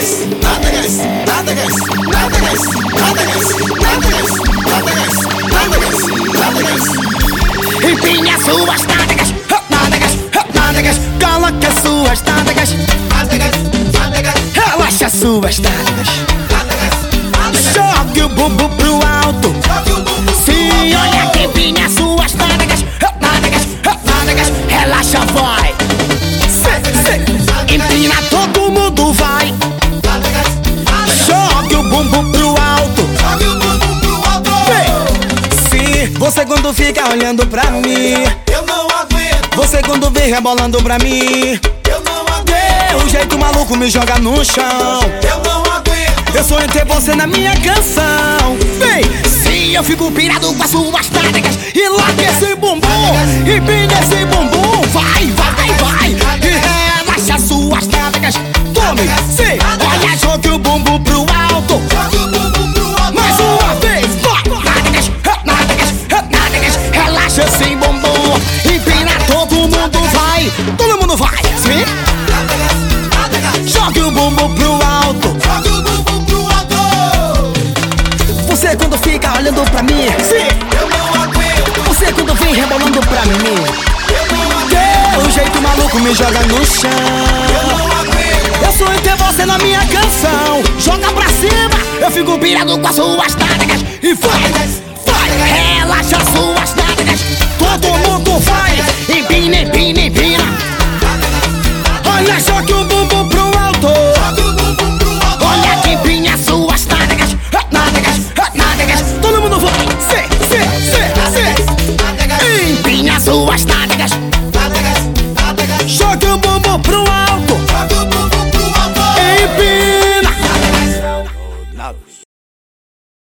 nádegas, nádegas, nádegas, nádegas, nádegas, nádegas, nádegas, nádegas. Empine as suas nádegas, nádegas, nádegas. Coloque as suas nádegas, Nádegas, nádegas, relaxa as suas nádegas. nádegas, nádegas. Jogue o bumbum pro alto. Jogue o bumbum Sim, olha que empine as suas nádegas, nádegas, nádegas. Relaxa, vai. Empina, todo mundo vai. nádegas, nádegas. Jogue o bumbum pro alto. Jogue o bumbum pro alto. Sim, você quando fica olhando pra mim, Eu não aguento, você quando vem rebolando pra mim, eu não aguento, o jeito maluco me joga no chão. eu não aguento. Eu sonho em ter você na minha canção. Vem! Sim, eu fico pirado com as suas nádegas. E larga esse bumbum, empina esse bumbum. Vai, vai, vai. E relaxa as suas nádegas. Tome, sim, olha, jogue o bumbum pro alto. Jogue o bumbum pro alto. Mais uma vez, vai. Nádegas, nádegas, nádegas. Relaxa esse bumbum. Empina, todo mundo vai. Todo mundo vai, sim. Nádegas, nádegas. Jogue o bumbum pro alto. Jogue o bumbum pro alto. Você quando fica olhando pra mim, sim. Eu não aguento, Você quando vem rebolando pra mim, eu não aguento, o jeito maluco me joga no chão. eu não aguento. Eu sonho em ter você na minha canção. Joga pra cima, eu fico pirado com as suas nádegas. E vai, vai, relaxa as suas nádegas. Todo mundo vai, empina, empina, empina. Olha, jogue o bumbum pro alto. Jogue o bumbum pro alto. Olha que empina as suas nádegas, nádegas, nádegas. Todo mundo vai, Nádegas, empina as suas nádegas. nádegas, nádegas. Jogue o bumbum pro alto.